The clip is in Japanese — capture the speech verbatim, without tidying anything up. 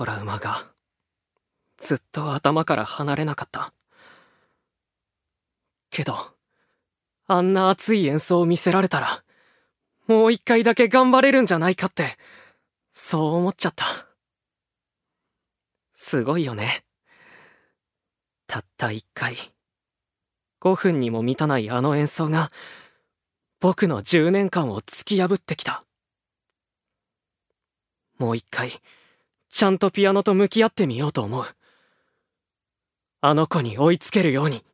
トラウマがずっと頭から離れなかった。けどあんな熱い演奏を見せられたらもう一回だけ頑張れるんじゃないかって、そう思っちゃった。すごいよね。たった一回ごふんにも満たないあの演奏が僕のじゅうねんかんを突き破ってきた。もう一回ちゃんとピアノと向き合ってみようと思う。あの子に追いつけるように。